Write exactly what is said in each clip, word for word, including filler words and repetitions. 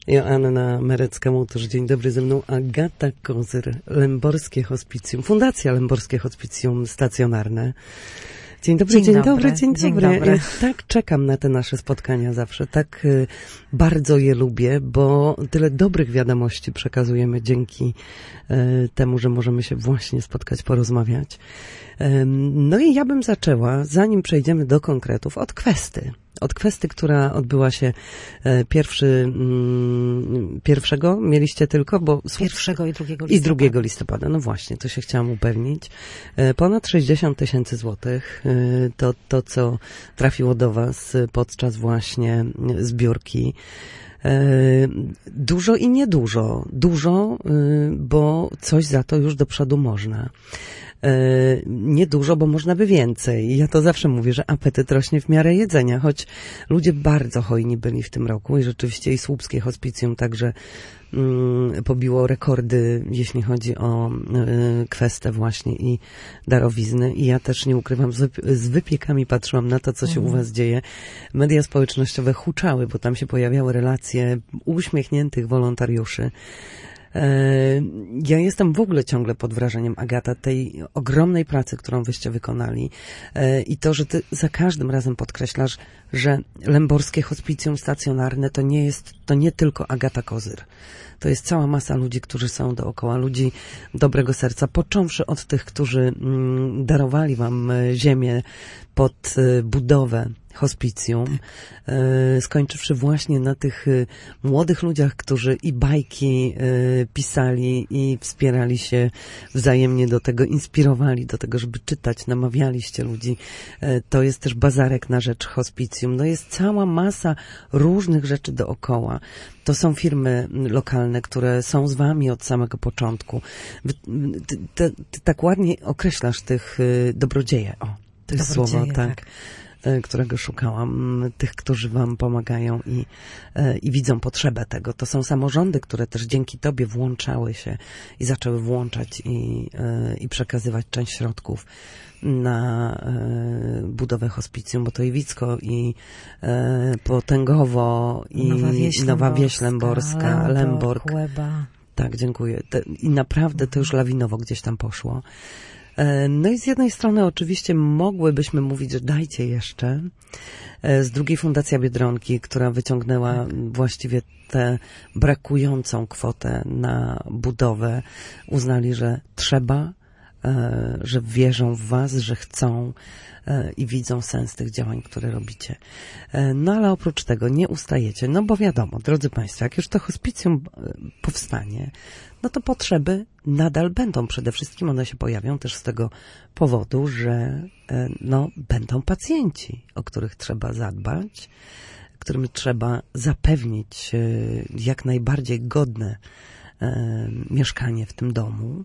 Joanna Merecka-Mołtosz, dzień dobry, ze mną Agata Kozyr, Lęborskie Hospicjum, Fundacja Lęborskie Hospicjum Stacjonarne. Dzień dobry, dzień, dzień dobry, dobry, dzień, dzień dobry. dobry. Ja tak czekam na te nasze spotkania zawsze, tak y, bardzo je lubię, bo tyle dobrych wiadomości przekazujemy dzięki y, temu, że możemy się właśnie spotkać, porozmawiać. Y, no i ja bym zaczęła, zanim przejdziemy do konkretów, od kwesty. Od kwestii, która odbyła się e, pierwszy, mm, pierwszego mieliście tylko, bo... Pierwszego i drugiego listopada. I drugiego listopada, no właśnie, to się chciałam upewnić. E, ponad sześćdziesiąt tysięcy złotych, e, to, to co trafiło do was podczas właśnie zbiórki. E, dużo i niedużo. Dużo, e, bo coś za to już do przodu można. Niedużo, bo można by więcej. Ja to zawsze mówię, że apetyt rośnie w miarę jedzenia, choć ludzie bardzo hojni byli w tym roku i rzeczywiście i Słupskie Hospicjum także mm, pobiło rekordy, jeśli chodzi o y, kwestię właśnie i darowizny. I ja też nie ukrywam, z, wyp- z wypiekami patrzyłam na to, co się mm. u was dzieje. Media społecznościowe huczały, bo tam się pojawiały relacje uśmiechniętych wolontariuszy. Ja jestem w ogóle ciągle pod wrażeniem, Agata, tej ogromnej pracy, którą wyście wykonali i to, że ty za każdym razem podkreślasz, że Lęborskie Hospicjum Stacjonarne to nie jest, to nie tylko Agata Kozyr. To jest cała masa ludzi, którzy są dookoła, ludzi dobrego serca, począwszy od tych, którzy mm, darowali wam ziemię pod y, budowę hospicjum, tak. y, skończywszy właśnie na tych y, młodych ludziach, którzy i bajki y, pisali i wspierali się wzajemnie do tego, inspirowali do tego, żeby czytać, namawialiście ludzi. Y, to jest też bazarek na rzecz hospicjum. No jest cała masa różnych rzeczy dookoła. To są firmy lokalne, które są z wami od samego początku. Ty, ty, ty tak ładnie określasz tych y, dobrodzieje. O, to jest słowo, tak. tak. którego szukałam, tych, którzy wam pomagają i, i widzą potrzebę tego. To są samorządy, które też dzięki tobie włączały się i zaczęły włączać i, i przekazywać część środków na budowę hospicjum, bo to i Wicko, i Potęgowo, i Nowa Wieś, Nowa Wieś Lęborska, Lęborg. Łeba. Tak, dziękuję. Te, I naprawdę to już lawinowo gdzieś tam poszło. No i z jednej strony oczywiście mogłybyśmy mówić, że dajcie jeszcze. Z drugiej Fundacja Biedronki, która wyciągnęła tak. właściwie tę brakującą kwotę na budowę, uznali, że trzeba, że wierzą w was, że chcą i widzą sens tych działań, które robicie. No ale oprócz tego nie ustajecie, no bo wiadomo, drodzy państwo, jak już to hospicjum powstanie, no to potrzeby nadal będą. Przede wszystkim one się pojawią też z tego powodu, że no, będą pacjenci, o których trzeba zadbać, którym trzeba zapewnić jak najbardziej godne mieszkanie w tym domu.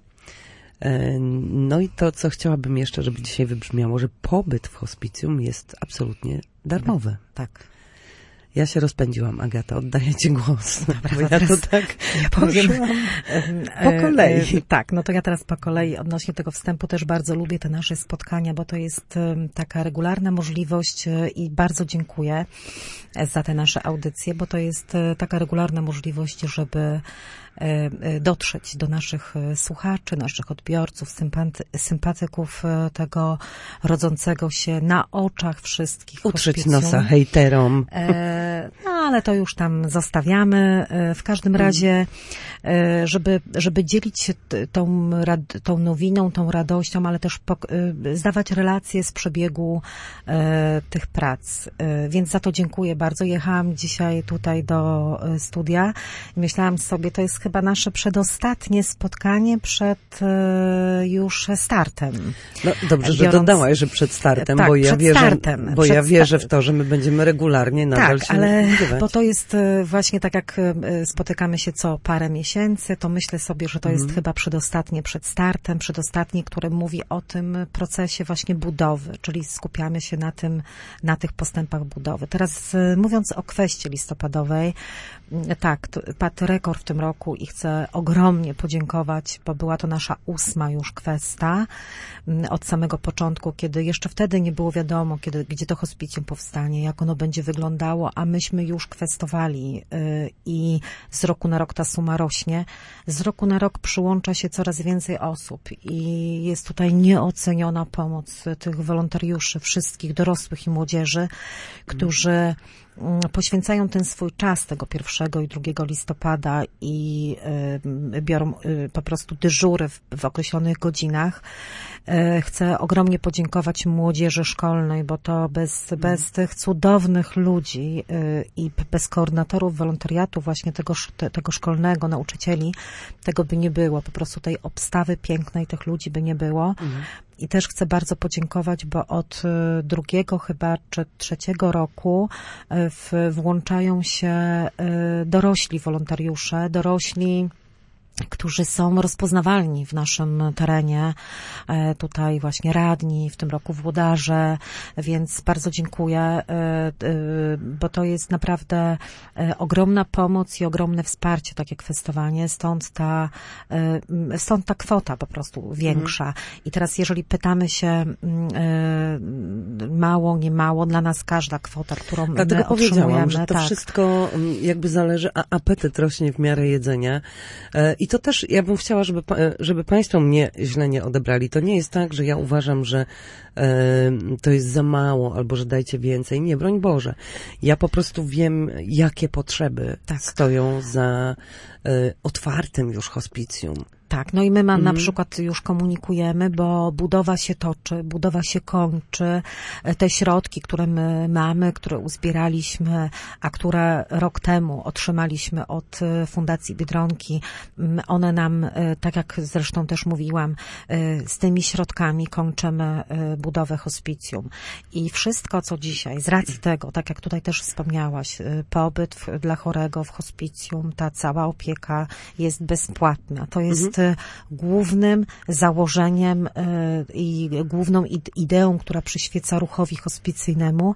No i to, co chciałabym jeszcze, żeby dzisiaj wybrzmiało, że pobyt w hospicjum jest absolutnie darmowy. Tak. Ja się rozpędziłam, Agata, oddaję ci głos. Dobra, bo ja to tak ja powiem po kolei. Tak, no to ja teraz po kolei odnośnie tego wstępu też bardzo lubię te nasze spotkania, bo to jest taka regularna możliwość i bardzo dziękuję za te nasze audycje, bo to jest taka regularna możliwość, żeby dotrzeć do naszych słuchaczy, naszych odbiorców, sympaty, sympatyków tego rodzącego się na oczach wszystkich Utrzeć hospicjum. nosa hejterom. E, no ale to już tam zostawiamy. E, w każdym razie, e, żeby, żeby dzielić się tą, tą nowiną, tą radością, ale też pok- e, zdawać relacje z przebiegu e, tych prac. E, więc za to dziękuję bardzo. Jechałam dzisiaj tutaj do studia i myślałam sobie, to jest chyba nasze przedostatnie spotkanie przed e, już startem. No dobrze, że Biorąc... dodałaś, że przed startem, tak, bo ja przed wierzę, startem, bo przed ja wierzę w to, że my będziemy regularnie nadal tak, się ale nagrywać. bo to jest właśnie tak, jak spotykamy się co parę miesięcy, to myślę sobie, że to jest mm. chyba przedostatnie przed startem, przedostatnie, które mówi o tym procesie właśnie budowy, czyli skupiamy się na tym, na tych postępach budowy. Teraz mówiąc o kwestii listopadowej, Tak, padł rekord w tym roku i chcę ogromnie podziękować, bo była to nasza ósma już kwesta od samego początku, kiedy jeszcze wtedy nie było wiadomo, kiedy, gdzie to hospicjum powstanie, jak ono będzie wyglądało, a myśmy już kwestowali i z roku na rok ta suma rośnie. Z roku na rok przyłącza się coraz więcej osób i jest tutaj nieoceniona pomoc tych wolontariuszy, wszystkich dorosłych i młodzieży, którzy poświęcają ten swój czas tego pierwszego i drugiego listopada i y, biorą y, po prostu dyżury w, w określonych godzinach. Y, chcę ogromnie podziękować młodzieży szkolnej, bo to bez, bez tych cudownych ludzi y, i bez koordynatorów wolontariatu właśnie tego, te, tego szkolnego, nauczycieli, tego by nie było. Po prostu tej obstawy pięknej tych ludzi by nie było. Mhm. I też chcę bardzo podziękować, bo od drugiego chyba czy trzeciego roku w, włączają się dorośli wolontariusze, dorośli, którzy są rozpoznawalni w naszym terenie, tutaj właśnie radni, w tym roku włodarze, więc bardzo dziękuję, bo to jest naprawdę ogromna pomoc i ogromne wsparcie, takie kwestowanie, stąd ta, stąd ta kwota po prostu większa. I teraz jeżeli pytamy się mało, nie mało, dla nas każda kwota, którą Dlatego my otrzymujemy. powiedziałam, że to tak. wszystko jakby zależy, a apetyt rośnie w miarę jedzenia. I to też, ja bym chciała, żeby, żeby Państwo mnie źle nie odebrali. To nie jest tak, że ja uważam, że e, to jest za mało, albo że dajcie więcej. Nie, broń Boże. Ja po prostu wiem, jakie potrzeby tak. stoją za e, otwartym już hospicjum. Tak, no i my ma, mhm. na przykład już komunikujemy, bo budowa się toczy, budowa się kończy. Te środki, które my mamy, które uzbieraliśmy, a które rok temu otrzymaliśmy od Fundacji Biedronki, one nam, tak jak zresztą też mówiłam, z tymi środkami kończymy budowę hospicjum. I wszystko, co dzisiaj, z racji tego, tak jak tutaj też wspomniałaś, pobyt w, dla chorego w hospicjum, ta cała opieka jest bezpłatna. To jest mhm. głównym założeniem i główną ideą, która przyświeca ruchowi hospicyjnemu,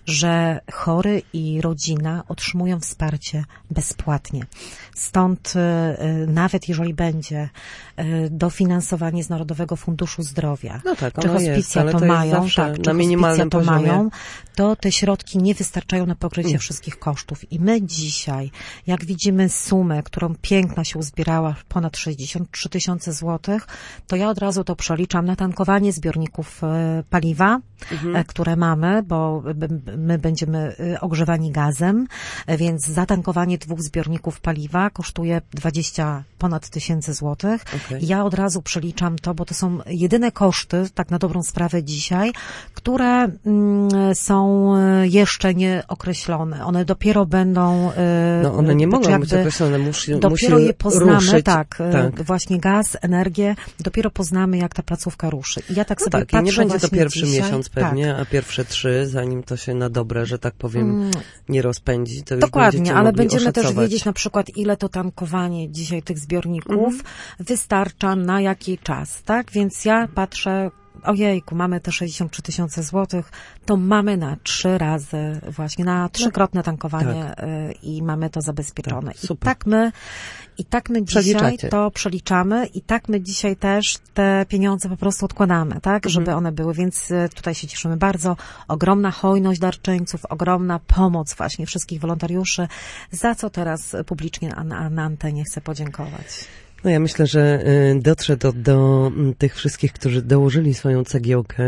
że chory i rodzina otrzymują wsparcie bezpłatnie. Stąd nawet jeżeli będzie dofinansowanie z Narodowego Funduszu Zdrowia, no tak, czy hospicja jest, ale to, to mają, tak, na czy minimalnym to poziomie. mają, to te środki nie wystarczają na pokrycie mm. wszystkich kosztów. I my dzisiaj, jak widzimy sumę, którą piękna się uzbierała, ponad sześćdziesiąt trzy tysiące złotych, to ja od razu to przeliczam na tankowanie zbiorników paliwa, mhm. które mamy, bo my będziemy ogrzewani gazem, więc zatankowanie dwóch zbiorników paliwa kosztuje dwadzieścia ponad tysięcy złotych. Okay. Ja od razu przeliczam to, bo to są jedyne koszty, tak na dobrą sprawę dzisiaj, które mm, są jeszcze nieokreślone. One dopiero będą... No one nie mogą być określone, musi, dopiero musi je poznamy, ruszyć. tak, tak, właśnie gaz, energię, dopiero poznamy, jak ta placówka ruszy. I ja tak no sobie tak, patrzę i nie będzie to pierwszy dzisiaj, miesiąc pewnie, tak. a pierwsze trzy, zanim to się na dobre, że tak powiem, nie rozpędzi, to już dokładnie, ale będziemy oszacować. też wiedzieć na przykład, ile to tankowanie dzisiaj tych zbiorników mm. wystarcza na jaki czas, tak? Więc ja patrzę, ojejku, mamy te sześćdziesiąt trzy tysiące złotych, to mamy na trzy razy właśnie, na trzykrotne tankowanie tak. i mamy to zabezpieczone. Tak, I tak my, i tak my dzisiaj to przeliczamy i tak my dzisiaj też te pieniądze po prostu odkładamy, tak, mhm. żeby one były, więc tutaj się cieszymy bardzo. Ogromna hojność darczyńców, ogromna pomoc właśnie wszystkich wolontariuszy, za co teraz publicznie na, na antenie chcę podziękować. No ja myślę, że dotrze to do tych wszystkich, którzy dołożyli swoją cegiełkę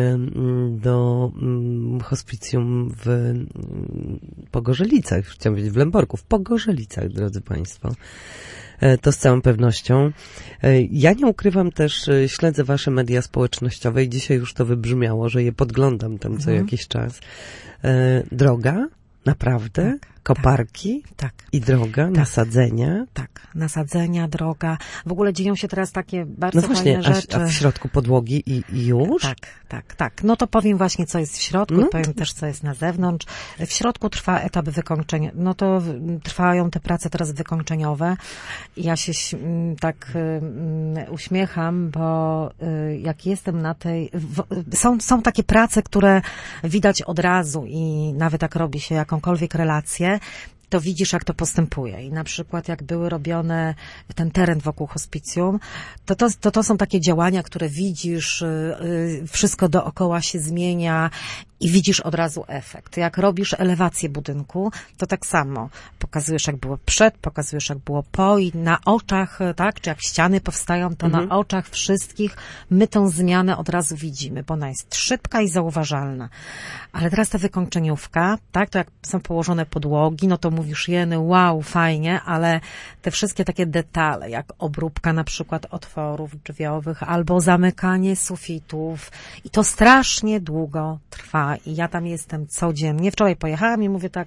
do hospicjum w Pogorzelicach, chciałam powiedzieć w Lęborku, w Pogorzelicach, drodzy Państwo. To z całą pewnością. Ja nie ukrywam też, śledzę wasze media społecznościowe i dzisiaj już to wybrzmiało, że je podglądam tam co mhm. jakiś czas. Droga, naprawdę? Tak. Koparki tak. i droga, tak. nasadzenia. Tak, nasadzenia, droga. W ogóle dzieją się teraz takie bardzo no właśnie, fajne rzeczy. A w środku podłogi i, i już? Tak, tak, tak. No to powiem właśnie, co jest w środku, no. powiem też, co jest na zewnątrz. W środku trwa etap wykończenia. No to trwają te prace teraz wykończeniowe. Ja się tak um, uśmiecham, bo y, jak jestem na tej... W, są, są takie prace, które widać od razu i nawet jak robi się jakąkolwiek relację, to widzisz, jak to postępuje. I na przykład, jak były robione ten teren wokół hospicjum, to to, to, to są takie działania, które widzisz, wszystko dookoła się zmienia i widzisz od razu efekt. Jak robisz elewację budynku, to tak samo. Pokazujesz, jak było przed, pokazujesz, jak było po i na oczach, tak, czy jak ściany powstają, to mhm. na oczach wszystkich my tą zmianę od razu widzimy, bo ona jest szybka i zauważalna. Ale teraz ta wykończeniówka, tak, to jak są położone podłogi, no to mówisz, jeny, wow, fajnie, ale te wszystkie takie detale, jak obróbka na przykład otworów drzwiowych albo zamykanie sufitów i to strasznie długo trwa i ja tam jestem codziennie. Wczoraj pojechałam i mówię tak,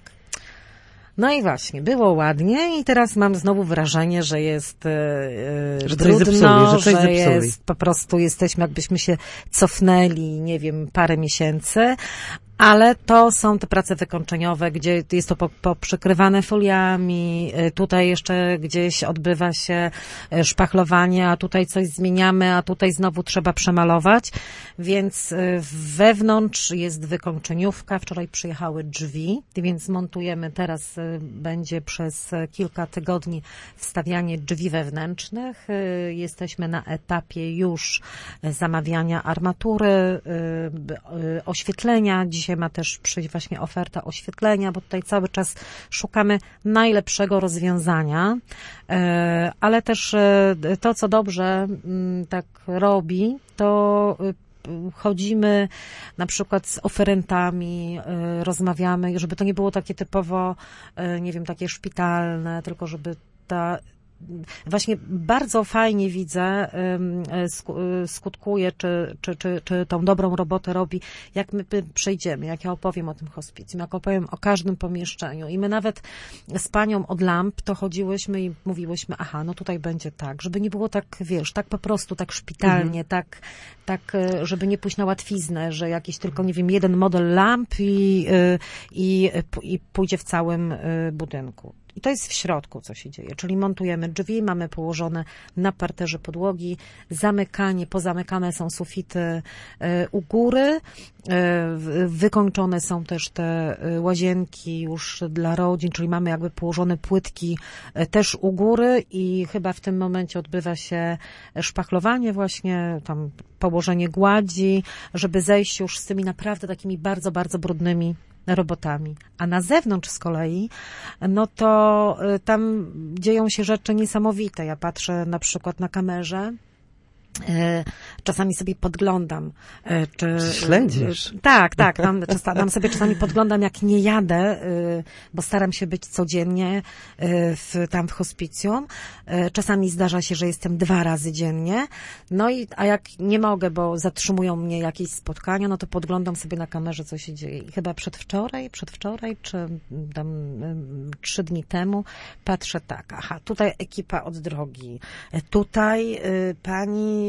no i właśnie, było ładnie i teraz mam znowu wrażenie, że jest yy, że brudno, coś zepsuli, że, coś że zepsuli. jest, po prostu jesteśmy, jakbyśmy się cofnęli, nie wiem, parę miesięcy, ale to są te prace wykończeniowe, gdzie jest to poprzykrywane foliami, tutaj jeszcze gdzieś odbywa się szpachlowanie, a tutaj coś zmieniamy, a tutaj znowu trzeba przemalować, więc wewnątrz jest wykończeniówka, wczoraj przyjechały drzwi, więc montujemy, teraz będzie przez kilka tygodni wstawianie drzwi wewnętrznych, jesteśmy na etapie już zamawiania armatury, oświetlenia. Dzisiaj ma też przyjść właśnie oferta oświetlenia, bo tutaj cały czas szukamy najlepszego rozwiązania, ale też to, co dobrze tak robi, to chodzimy na przykład z oferentami, rozmawiamy, żeby to nie było takie typowo, nie wiem, takie szpitalne, tylko żeby ta właśnie bardzo fajnie widzę, skutkuje, czy, czy, czy, czy tą dobrą robotę robi, jak my przejdziemy, jak ja opowiem o tym hospicjum, jak opowiem o każdym pomieszczeniu. I my nawet z panią od lamp to chodziłyśmy i mówiłyśmy, aha, no tutaj będzie tak, żeby nie było tak, wiesz, tak po prostu, tak szpitalnie, mhm. tak, tak, żeby nie pójść na łatwiznę, że jakiś tylko, nie wiem, jeden model lamp i, i, i pójdzie w całym budynku. I to jest w środku, co się dzieje, czyli montujemy drzwi, mamy położone na parterze podłogi, zamykanie, pozamykane są sufity u góry, wykończone są też te łazienki już dla rodzin, czyli mamy jakby położone płytki też u góry i chyba w tym momencie odbywa się szpachlowanie właśnie, tam położenie gładzi, żeby zejść już z tymi naprawdę takimi bardzo, bardzo brudnymi robotami. A na zewnątrz z kolei, no to tam dzieją się rzeczy niesamowite. Ja patrzę na przykład na kamerze, czasami sobie podglądam. Czy śledzisz? Tak, tak. Tam, tam sobie czasami podglądam, jak nie jadę, bo staram się być codziennie w, tam w hospicjum. Czasami zdarza się, że jestem dwa razy dziennie. No i, a jak nie mogę, bo zatrzymują mnie jakieś spotkania, no to podglądam sobie na kamerze, co się dzieje. I chyba przedwczoraj, przedwczoraj, czy tam trzy dni temu patrzę tak, aha, tutaj ekipa od drogi, tutaj pani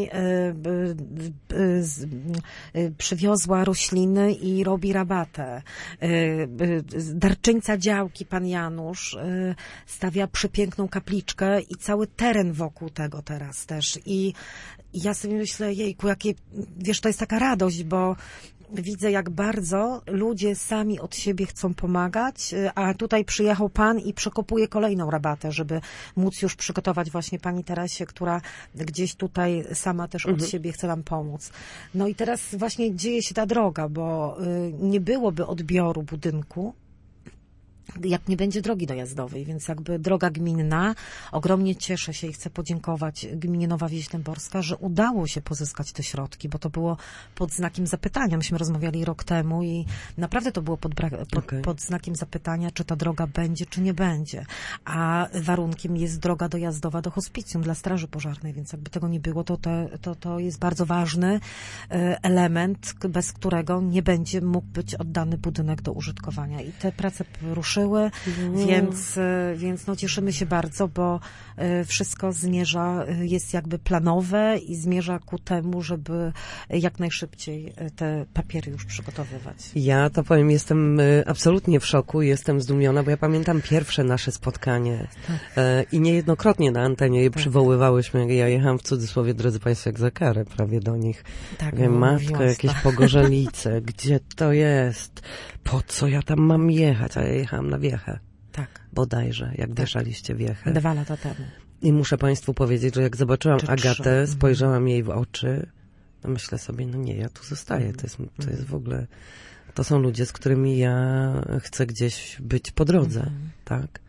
przywiozła rośliny i robi rabatę. Darczyńca działki, pan Janusz, stawia przepiękną kapliczkę i cały teren wokół tego teraz też. I, i ja sobie myślę, jejku, jakie, wiesz, to jest taka radość, bo widzę, jak bardzo ludzie sami od siebie chcą pomagać, a tutaj przyjechał pan i przekopuje kolejną rabatę, żeby móc już przygotować właśnie pani Teresie, która gdzieś tutaj sama też od mhm. siebie chce nam pomóc. No i teraz właśnie dzieje się ta droga, bo nie byłoby odbioru budynku, jak nie będzie drogi dojazdowej, więc jakby droga gminna, ogromnie cieszę się i chcę podziękować gminie Nowa Wieś Dęborska, że udało się pozyskać te środki, bo to było pod znakiem zapytania. Myśmy rozmawiali rok temu i naprawdę to było pod, pod, okay. pod znakiem zapytania, czy ta droga będzie, czy nie będzie. A warunkiem jest droga dojazdowa do hospicjum dla Straży Pożarnej, więc jakby tego nie było, to, te, to, to jest bardzo ważny element, bez którego nie będzie mógł być oddany budynek do użytkowania. I te prace ruszyły. Mm. Więc, więc no cieszymy się bardzo, bo wszystko zmierza, jest jakby planowe i zmierza ku temu, żeby jak najszybciej te papiery już przygotowywać. Ja to powiem, jestem absolutnie w szoku, jestem zdumiona, bo ja pamiętam pierwsze nasze spotkanie tak. i niejednokrotnie na antenie je tak. przywoływałyśmy. Ja jechałam w cudzysłowie, drodzy Państwo, jak za karę prawie do nich. Tak, Mówię, matko, jakieś Pogorzelice, gdzie to jest? Po co ja tam mam jechać? A ja jechałam na Wiechę. Tak. bodajże, jak tak. wieszaliście wiechę. Dwa lata temu. I muszę Państwu powiedzieć, że jak zobaczyłam Czy Agatę, trzy. spojrzałam jej w oczy, to myślę sobie, no nie, ja tu zostaję. To jest, to jest w ogóle... To są ludzie, z którymi ja chcę gdzieś być po drodze, mhm. tak?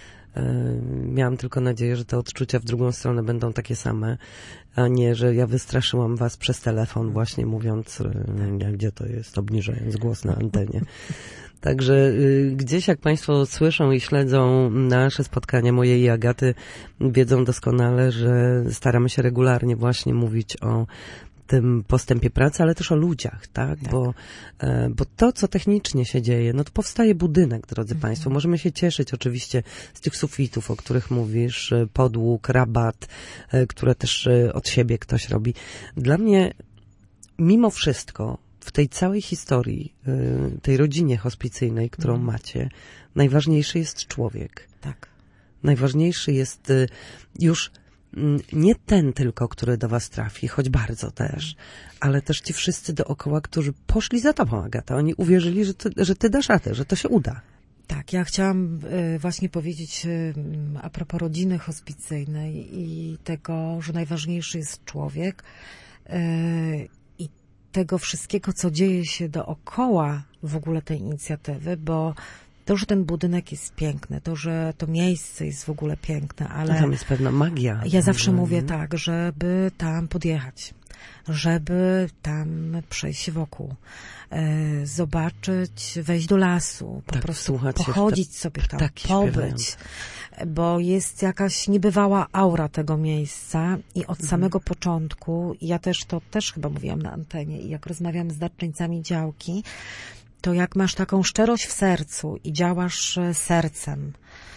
Miałam tylko nadzieję, że te odczucia w drugą stronę będą takie same, a nie, że ja wystraszyłam was przez telefon właśnie mówiąc, gdzie to jest, obniżając głos na antenie. Także y, gdzieś jak Państwo słyszą i śledzą nasze spotkania, moje i Agaty, wiedzą doskonale, że staramy się regularnie właśnie mówić o tym postępie pracy, ale też o ludziach, tak? tak. Bo, e, bo to, co technicznie się dzieje, no to powstaje budynek, drodzy mhm. Państwo. Możemy się cieszyć oczywiście z tych sufitów, o których mówisz, podłóg, rabat, e, które też e, od siebie ktoś robi. Dla mnie, mimo wszystko, w tej całej historii, e, tej rodzinie hospicyjnej, którą mhm. macie, najważniejszy jest człowiek. Tak. Najważniejszy jest e, już nie ten tylko, który do was trafi, choć bardzo też, ale też ci wszyscy dookoła, którzy poszli za tobą, Agata. Oni uwierzyli, że ty, że ty dasz radę, że to się uda. Tak, ja chciałam y, właśnie powiedzieć y, a propos rodziny hospicyjnej i tego, że najważniejszy jest człowiek y, i tego wszystkiego, co dzieje się dookoła w ogóle tej inicjatywy, bo to, że ten budynek jest piękny, to, że to miejsce jest w ogóle piękne, ale... Tam jest pewna magia. Ja zawsze mówię tak, żeby tam podjechać, żeby tam przejść wokół, e, zobaczyć, wejść do lasu, po tak, prostu pochodzić te, sobie tam, pobyć, bo jest jakaś niebywała aura tego miejsca i od mhm. samego początku, ja też to też chyba mówiłam na antenie i jak rozmawiam z darczyńcami działki, to jak masz taką szczerość w sercu i działasz sercem,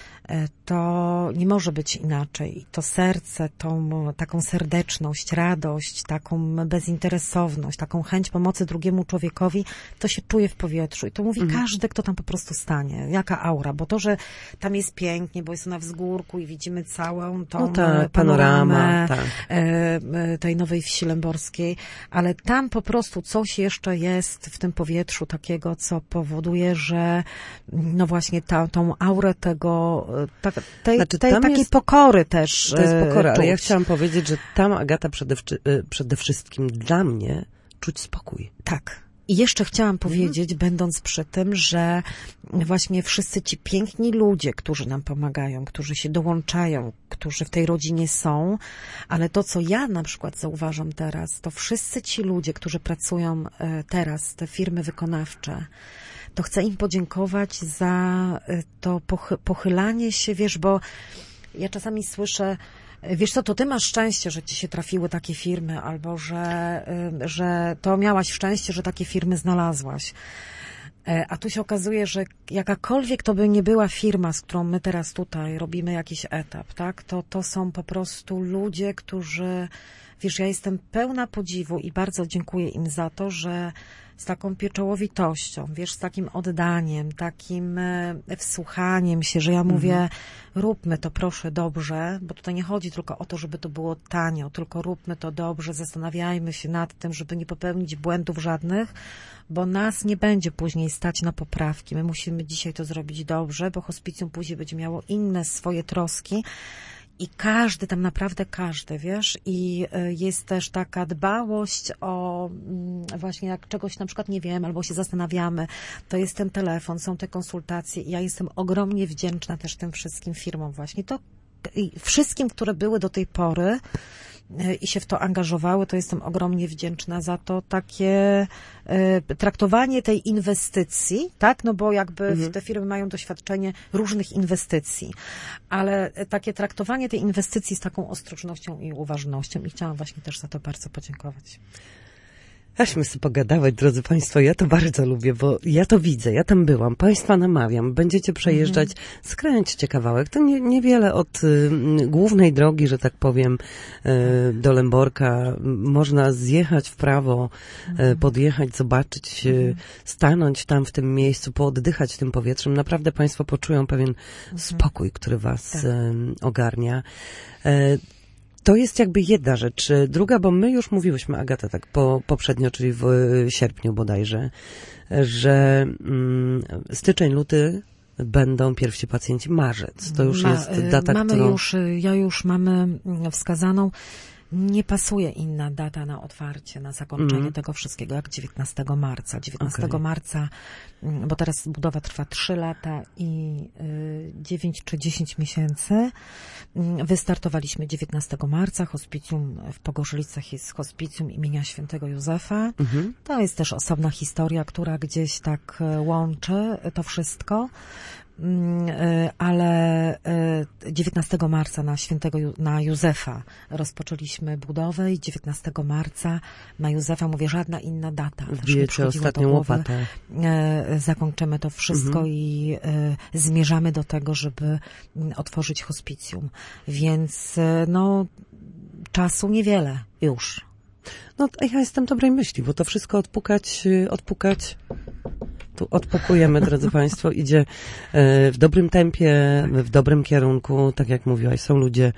to nie może być inaczej. To serce, tą taką serdeczność, radość, taką bezinteresowność, taką chęć pomocy drugiemu człowiekowi, to się czuje w powietrzu. I to mówi mhm. każdy, kto tam po prostu stanie. Jaka aura. Bo to, że tam jest pięknie, bo jest na wzgórku i widzimy całą tą no ta, panoramę panorama, tak. tej Nowej Wsi Lęborskiej, ale tam po prostu coś jeszcze jest w tym powietrzu takiego, co powoduje, że no właśnie ta, tą aurę tego Ta, tej, znaczy, tej takiej jest, pokory też. To jest pokora, czuć. ale ja chciałam powiedzieć, że tam, Agata, przede, przede wszystkim dla mnie czuć spokój. Tak. I jeszcze chciałam powiedzieć, mhm. będąc przy tym, że właśnie wszyscy ci piękni ludzie, którzy nam pomagają, którzy się dołączają, którzy w tej rodzinie są, ale to, co ja na przykład zauważam teraz, to wszyscy ci ludzie, którzy pracują teraz, te firmy wykonawcze, to chcę im podziękować za to pochylanie się, wiesz, bo ja czasami słyszę, wiesz co, to ty masz szczęście, że ci się trafiły takie firmy, albo że, że to miałaś szczęście, że takie firmy znalazłaś. A tu się okazuje, że jakakolwiek to by nie była firma, z którą my teraz tutaj robimy jakiś etap, tak, to, to są po prostu ludzie, którzy, wiesz, ja jestem pełna podziwu i bardzo dziękuję im za to, że z taką pieczołowitością, wiesz, z takim oddaniem, takim wsłuchaniem się, że ja mówię, mhm. róbmy to proszę dobrze, bo tutaj nie chodzi tylko o to, żeby to było tanio, tylko róbmy to dobrze, zastanawiajmy się nad tym, żeby nie popełnić błędów żadnych, bo nas nie będzie później stać na poprawki. My musimy dzisiaj to zrobić dobrze, bo hospicjum później będzie miało inne swoje troski. I każdy, tam naprawdę każdy, wiesz, i jest też taka dbałość o właśnie jak czegoś na przykład nie wiem, albo się zastanawiamy, to jest ten telefon, są te konsultacje i ja jestem ogromnie wdzięczna też tym wszystkim firmom właśnie. To i wszystkim, które były do tej pory i się w to angażowały, to jestem ogromnie wdzięczna za to takie y, traktowanie tej inwestycji, tak, no bo jakby mhm. te firmy mają doświadczenie różnych inwestycji, ale takie traktowanie tej inwestycji z taką ostrożnością i uważnością i chciałam właśnie też za to bardzo podziękować. Aśmy sobie pogadawać, drodzy Państwo, ja to bardzo lubię, bo ja to widzę, ja tam byłam, Państwa namawiam, będziecie przejeżdżać, mm. skręćcie kawałek, to nie, niewiele od y, głównej drogi, że tak powiem, y, do Lęborka, można zjechać w prawo, mm. y, podjechać, zobaczyć, y, mm. stanąć tam w tym miejscu, pooddychać tym powietrzem, naprawdę Państwo poczują pewien mm. spokój, który Was tak. y, ogarnia. Y, To jest jakby jedna rzecz. Druga, bo my już mówiłyśmy, Agata, tak po, poprzednio, czyli w sierpniu bodajże, że mm, styczeń, luty będą pierwsi pacjenci marzec. To już Ma, jest data, mamy którą... już, ja już mamy wskazaną. Nie pasuje inna data na otwarcie, na zakończenie mm. tego wszystkiego, jak dziewiętnastego marca. dziewiętnastego okay. marca, bo teraz budowa trwa trzy lata i dziewięć czy dziesięć miesięcy. Wystartowaliśmy dziewiętnastego marca. Hospicjum w Pogorzelicach jest hospicjum imienia świętego Józefa. Mm-hmm. To jest też osobna historia, która gdzieś tak łączy to wszystko. Ale dziewiętnastego marca na świętego na Józefa rozpoczęliśmy budowę i dziewiętnastego marca na Józefa, mówię, żadna inna data. Wbijecie ostatnią łopatę. Zakończymy to wszystko mhm. i zmierzamy do tego, żeby otworzyć hospicjum. Więc no czasu niewiele już. No ja jestem dobrej myśli, bo to wszystko odpukać, odpukać tu odpokujemy, drodzy Państwo, idzie w dobrym tempie, w dobrym kierunku, tak jak mówiłaś, są ludzie,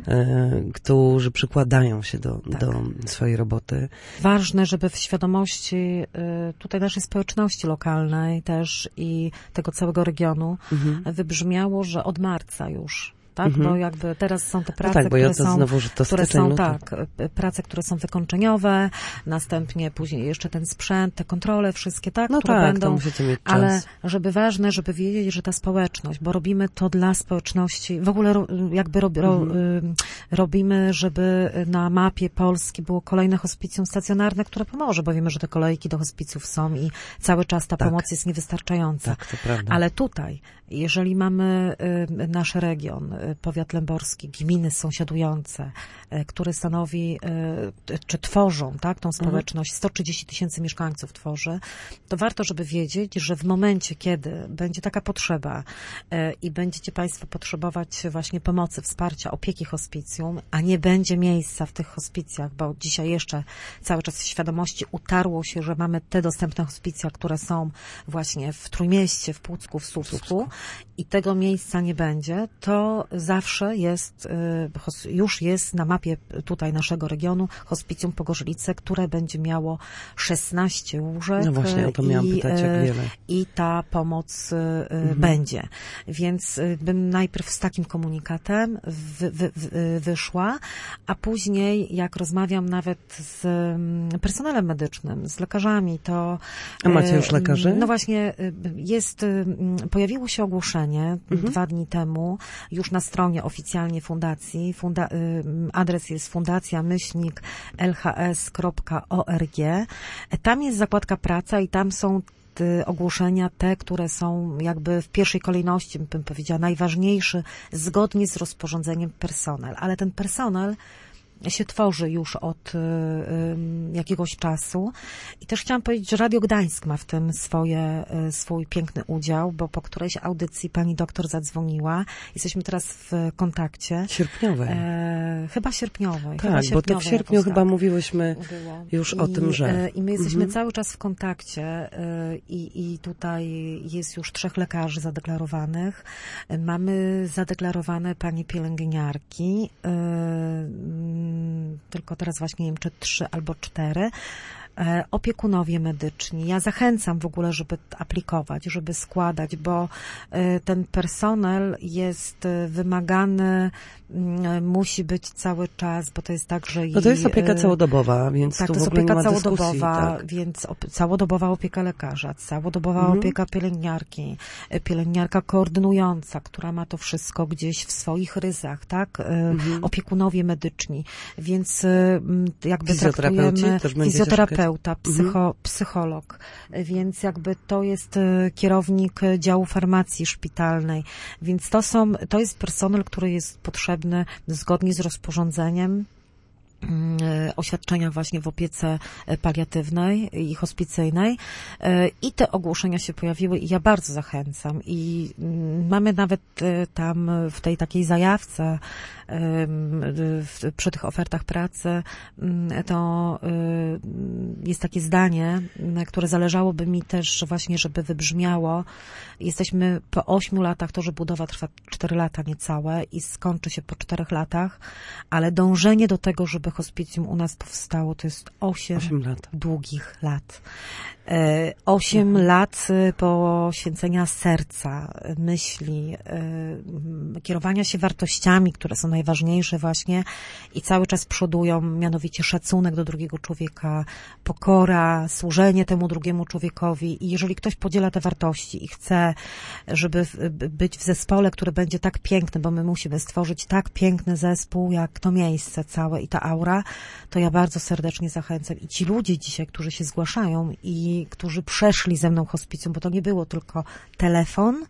którzy przykładają się do, tak. do swojej roboty. Ważne, żeby w świadomości tutaj naszej społeczności lokalnej też i tego całego regionu mhm. wybrzmiało, że od marca już tak, mhm. bo jakby teraz są te prace, no tak, bo które, ja to są, znowu, że to które styczeń, są, no to... tak, prace, które są wykończeniowe, następnie później jeszcze ten sprzęt, te kontrole wszystkie, tak, no które tak, będą, musicie mieć czas. Ale żeby ważne, żeby wiedzieć, że ta społeczność, bo robimy to dla społeczności, w ogóle jakby rob, mhm. ro, robimy, żeby na mapie Polski było kolejne hospicjum stacjonarne, które pomoże, bo wiemy, że te kolejki do hospicjów są i cały czas ta tak. pomoc jest niewystarczająca. Tak, to prawda. Ale tutaj, jeżeli mamy y, nasz region, y, powiat lęborski, gminy sąsiadujące, y, które stanowi, y, czy tworzą, tak, tą społeczność, sto trzydzieści tysięcy mieszkańców tworzy, to warto, żeby wiedzieć, że w momencie, kiedy będzie taka potrzeba y, i będziecie Państwo potrzebować właśnie pomocy, wsparcia, opieki hospicjum, a nie będzie miejsca w tych hospicjach, bo dzisiaj jeszcze cały czas w świadomości utarło się, że mamy te dostępne hospicja, które są właśnie w Trójmieście, w Pucku, w Słupsku i tego miejsca nie będzie, to zawsze jest, już jest na mapie tutaj naszego regionu hospicjum Pogorzelice, które będzie miało szesnaście łóżek. No właśnie, o to miałam i, pytać, jak wiele. I ta pomoc mhm. będzie. Więc bym najpierw z takim komunikatem wy, wy, wy, wyszła, a później jak rozmawiam nawet z personelem medycznym, z lekarzami, to... A macie już lekarzy? No właśnie, jest, pojawiło się ogłoszenie mhm. dwa dni temu, już na stronie oficjalnie fundacji. Funda, adres jest fundacja myślnik l h s kropka org. Tam jest zakładka praca i tam są te ogłoszenia, te, które są jakby w pierwszej kolejności, bym powiedziała, najważniejszy, zgodnie z rozporządzeniem personel. Ale ten personel się tworzy już od y, y, jakiegoś czasu. I też chciałam powiedzieć, że Radio Gdańsk ma w tym swoje, y, swój piękny udział, bo po którejś audycji pani doktor zadzwoniła. Jesteśmy teraz w kontakcie. Sierpniowej. E, chyba sierpniowej. Tak, chyba bo to w sierpniu jakoś, chyba tak, mówiłyśmy było. już I, o tym, że... I my jesteśmy mhm. cały czas w kontakcie y, i tutaj jest już trzech lekarzy zadeklarowanych. Mamy zadeklarowane panie pielęgniarki, y, tylko teraz właśnie nie wiem, czy trzy albo cztery, e, opiekunowie medyczni. Ja zachęcam w ogóle, żeby aplikować, żeby składać, bo e, ten personel jest wymagany, m, musi być cały czas, bo to jest tak, że... No to jest opieka całodobowa, więc tak, tu to w jest ogóle opieka nie ma całodobowa, dyskusji, tak. więc op- całodobowa opieka lekarza, całodobowa mhm. opieka opieka pielęgniarki, pielęgniarka koordynująca, która ma to wszystko gdzieś w swoich ryzach, tak? Mhm. Opiekunowie medyczni, więc jakby traktujemy fizjoterapeuta, psycho, mhm. psycholog, więc jakby to jest kierownik działu farmacji szpitalnej, więc to są, to jest personel, który jest potrzebny zgodnie z rozporządzeniem oświadczenia właśnie w opiece paliatywnej i hospicyjnej i te ogłoszenia się pojawiły i ja bardzo zachęcam i mamy nawet tam w tej takiej zajawce przy tych ofertach pracy to jest takie zdanie, które zależałoby mi też właśnie, żeby wybrzmiało. Jesteśmy po ośmiu latach, to, że budowa trwa cztery lata niecałe i skończy się po czterech latach, ale dążenie do tego, żeby hospicjum u nas powstało, to jest osiem lat. długich lat. Osiem mhm. lat poświęcenia serca, myśli, kierowania się wartościami, które są najważniejsze właśnie i cały czas przodują, mianowicie szacunek do drugiego człowieka, pokora, służenie temu drugiemu człowiekowi. I jeżeli ktoś podziela te wartości i chce, żeby być w zespole, które będzie tak piękne, bo my musimy stworzyć tak piękny zespół, jak to miejsce całe i ta aura, to ja bardzo serdecznie zachęcam. I ci ludzie dzisiaj, którzy się zgłaszają i którzy przeszli ze mną hospicjum, bo to nie było tylko telefon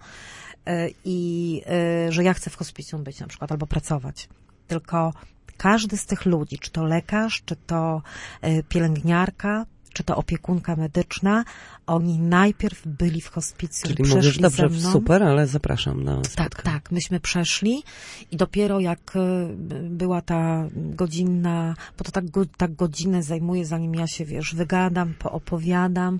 i że ja chcę w hospicjum być na przykład albo pracować, tylko każdy z tych ludzi, czy to lekarz, czy to pielęgniarka, czy to opiekunka medyczna, oni najpierw byli w hospicjum, czyli przeszli mówisz, dobrze, ze mną. super, ale zapraszam na spotkanie. Tak, tak, myśmy przeszli i dopiero jak była ta godzinna, bo to tak, tak godzinę zajmuje, zanim ja się, wiesz, wygadam, poopowiadam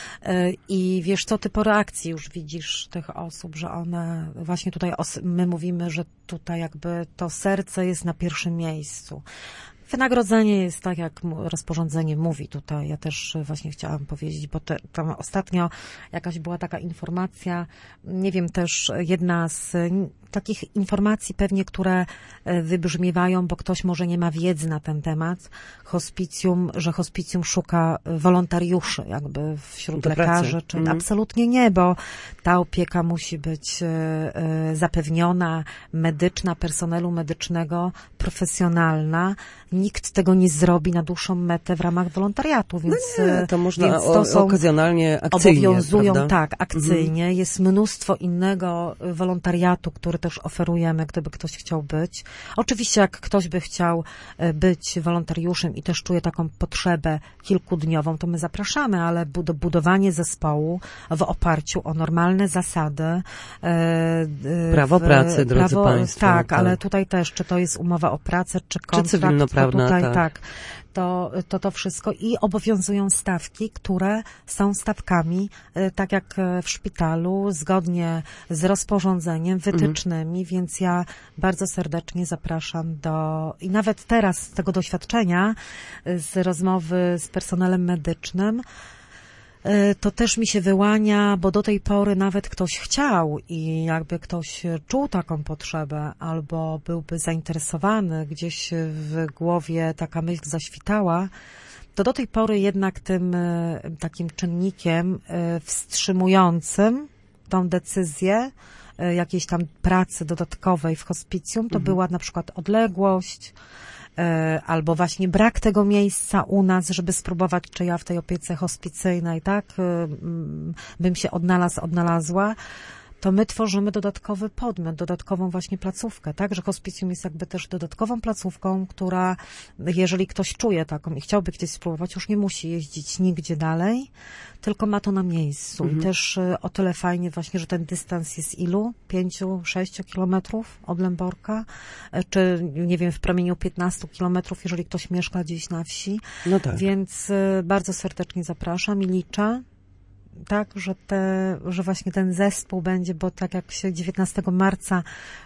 i wiesz co, ty po reakcji już widzisz tych osób, że one, właśnie tutaj my mówimy, że tutaj jakby to serce jest na pierwszym miejscu. Wynagrodzenie jest tak, jak rozporządzenie mówi tutaj. Ja też właśnie chciałam powiedzieć, bo te, tam ostatnio jakaś była taka informacja, nie wiem, też jedna z takich informacji pewnie, które wybrzmiewają, bo ktoś może nie ma wiedzy na ten temat, hospicjum, że hospicjum szuka wolontariuszy jakby wśród do lekarzy, pracy. czy Mhm. absolutnie nie, bo ta opieka musi być zapewniona, medyczna, personelu medycznego, profesjonalna. Nikt tego nie zrobi na dłuższą metę w ramach wolontariatu, więc no nie, to można więc to o, są, okazjonalnie, akcyjnie, obowiązują, prawda? tak, akcyjnie. Mhm. Jest mnóstwo innego wolontariatu, który też oferujemy, gdyby ktoś chciał być. Oczywiście, jak ktoś by chciał być wolontariuszem i też czuje taką potrzebę kilkudniową, to my zapraszamy, ale budowanie zespołu w oparciu o normalne zasady. Prawo w, pracy, drodzy prawo, Państwo. Tak, tak, ale tutaj też, czy to jest umowa o pracę, czy kontrakt, czy cywilnoprawna, to tutaj tak. tak. To, to to wszystko i obowiązują stawki, które są stawkami, tak jak w szpitalu, zgodnie z rozporządzeniem, wytycznymi, mhm. więc ja bardzo serdecznie zapraszam do, i nawet teraz z tego doświadczenia, z rozmowy z personelem medycznym, to też mi się wyłania, bo do tej pory nawet ktoś chciał i jakby ktoś czuł taką potrzebę albo byłby zainteresowany, gdzieś w głowie taka myśl zaświtała, to do tej pory jednak tym takim czynnikiem wstrzymującym tą decyzję jakiejś tam pracy dodatkowej w hospicjum, to mhm. była na przykład odległość, albo właśnie brak tego miejsca u nas, żeby spróbować, czy ja w tej opiece hospicyjnej, tak, bym się odnalazł, odnalazła, to my tworzymy dodatkowy podmiot, dodatkową właśnie placówkę, tak, że hospicjum jest jakby też dodatkową placówką, która, jeżeli ktoś czuje taką i chciałby gdzieś spróbować, już nie musi jeździć nigdzie dalej, tylko ma to na miejscu. Mhm. I też o tyle fajnie właśnie, że ten dystans jest ilu? Pięciu, sześciu kilometrów od Lęborka, czy nie wiem, w promieniu piętnastu kilometrów, jeżeli ktoś mieszka gdzieś na wsi. No tak. Więc bardzo serdecznie zapraszam i liczę, tak, że, te, że właśnie ten zespół będzie, bo tak jak się dziewiętnastego marca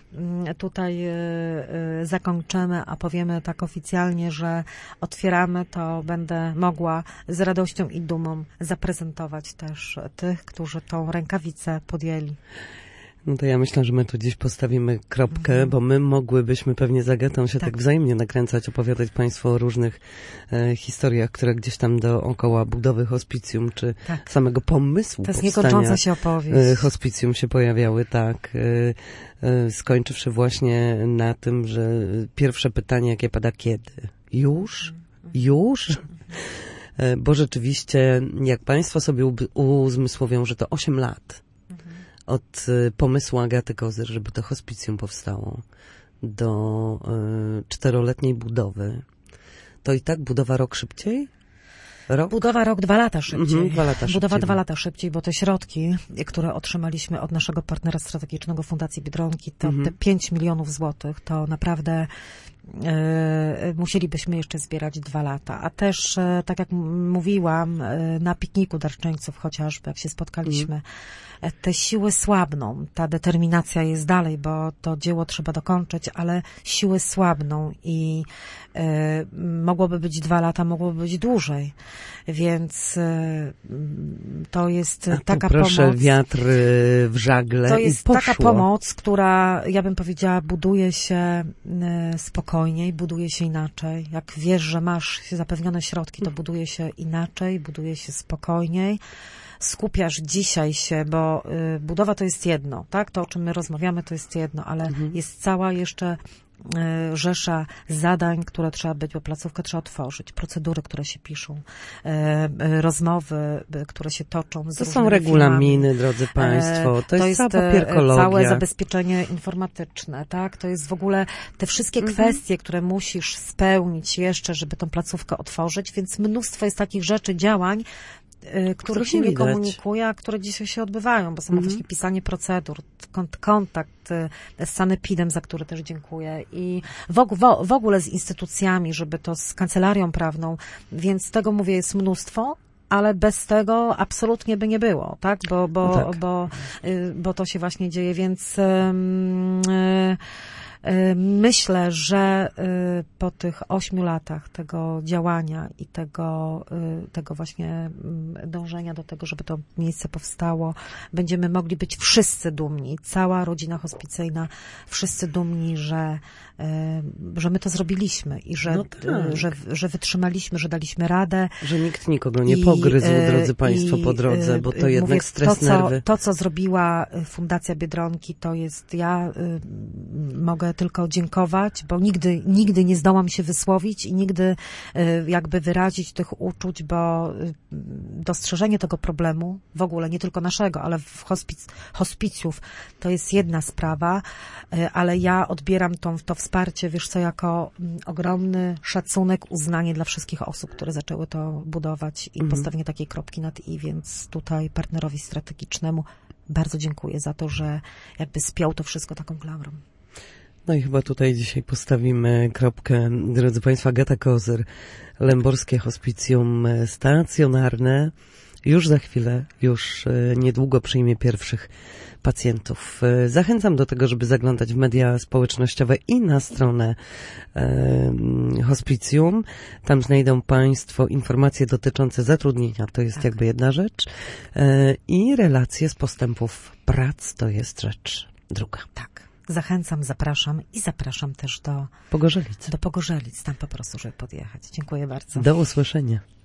tutaj y, y, zakończymy, a powiemy tak oficjalnie, że otwieramy, to będę mogła z radością i dumą zaprezentować też tych, którzy tą rękawicę podjęli. No to ja myślę, że my tu gdzieś postawimy kropkę, mhm. bo my mogłybyśmy pewnie z Agatą się tak, tak wzajemnie nakręcać, opowiadać Państwu o różnych e, historiach, które gdzieś tam dookoła budowy hospicjum, czy tak. samego pomysłu to jest powstania niekończąca się opowieść. E, hospicjum się pojawiały, tak. E, e, skończywszy właśnie na tym, że pierwsze pytanie, jakie pada, kiedy? Już? Już? E, bo rzeczywiście, jak Państwo sobie uzmysłowią, że to osiem lat, od pomysłu Agaty Kozyr, żeby to hospicjum powstało, do y, czteroletniej budowy, to i tak budowa rok szybciej? Rok? Budowa rok dwa lata szybciej. Mhm, dwa lata Budowa szybciej. dwa lata szybciej, bo te środki, które otrzymaliśmy od naszego partnera strategicznego Fundacji Biedronki, to mhm. te pięć milionów złotych, to naprawdę y, musielibyśmy jeszcze zbierać dwa lata. A też, y, tak jak mówiłam, y, na pikniku darczyńców chociażby, jak się spotkaliśmy, mhm. te siły słabną, ta determinacja jest dalej, bo to dzieło trzeba dokończyć, ale siły słabną i y, mogłoby być dwa lata, mogłoby być dłużej, więc y, to jest A tu taka proszę, pomoc. wiatr w żagle To jest i poszło. taka pomoc, która, ja bym powiedziała, buduje się y, spokojniej, buduje się inaczej. Jak wiesz, że masz zapewnione środki, to buduje się inaczej, buduje się spokojniej. Skupiasz dzisiaj się, bo y, budowa to jest jedno, tak? To, o czym my rozmawiamy, to jest jedno, ale mhm. jest cała jeszcze y, rzesza zadań, które trzeba być, bo placówkę trzeba otworzyć, procedury, które się piszą, y, y, rozmowy, y, które się toczą z To są regulaminy, firmami. Drodzy Państwo, to, to jest, jest cała papierkologia. Całe zabezpieczenie informatyczne, tak? To jest w ogóle te wszystkie mhm. kwestie, które musisz spełnić jeszcze, żeby tą placówkę otworzyć, więc mnóstwo jest takich rzeczy, działań, których się nie komunikuje, a które dzisiaj się odbywają, bo samo mm. właśnie pisanie procedur, kont kontakt z sanepidem, za który też dziękuję i w, w, w ogóle z instytucjami, żeby to z kancelarią prawną, więc tego mówię jest mnóstwo, ale bez tego absolutnie by nie było, tak? Bo, bo, no tak. bo, bo to się właśnie dzieje, więc yy, myślę, że po tych ośmiu latach tego działania i tego, tego właśnie dążenia do tego, żeby to miejsce powstało, będziemy mogli być wszyscy dumni, cała rodzina hospicyjna, wszyscy dumni, że, że my to zrobiliśmy i że, no tak. że, że wytrzymaliśmy, że daliśmy radę. Że nikt nikogo nie pogryzł, I, drodzy Państwo, i, po drodze, bo to jednak mówię, stres, to, co, nerwy. To, co zrobiła Fundacja Biedronki, to jest, ja mogę tylko dziękować, bo nigdy, nigdy nie zdołam się wysłowić i nigdy jakby wyrazić tych uczuć, bo dostrzeżenie tego problemu, w ogóle nie tylko naszego, ale w hospic, hospicjów, to jest jedna sprawa, ale ja odbieram tą, to wsparcie, wiesz co, jako ogromny szacunek, uznanie dla wszystkich osób, które zaczęły to budować i mhm. postawienie takiej kropki nad i, więc tutaj partnerowi strategicznemu bardzo dziękuję za to, że jakby spiął to wszystko taką klamrą. No i chyba tutaj dzisiaj postawimy kropkę, drodzy Państwo. Agata Kozer, Lęborskie Hospicjum Stacjonarne. Już za chwilę, już niedługo przyjmie pierwszych pacjentów. Zachęcam do tego, żeby zaglądać w media społecznościowe i na stronę e, hospicjum. Tam znajdą Państwo informacje dotyczące zatrudnienia, to jest tak. jakby jedna rzecz. E, I relacje z postępów prac, to jest rzecz druga. Tak. Zachęcam, zapraszam i zapraszam też do Pogorzelic. Do Pogorzelic, tam po prostu, żeby podjechać. Dziękuję bardzo. Do usłyszenia.